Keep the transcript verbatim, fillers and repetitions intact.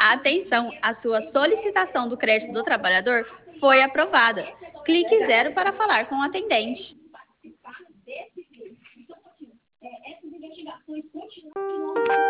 Atenção, a sua solicitação do crédito do trabalhador foi aprovada. Clique zero para falar com o atendente. Participar desse vídeo. Então, essas investigações continuam.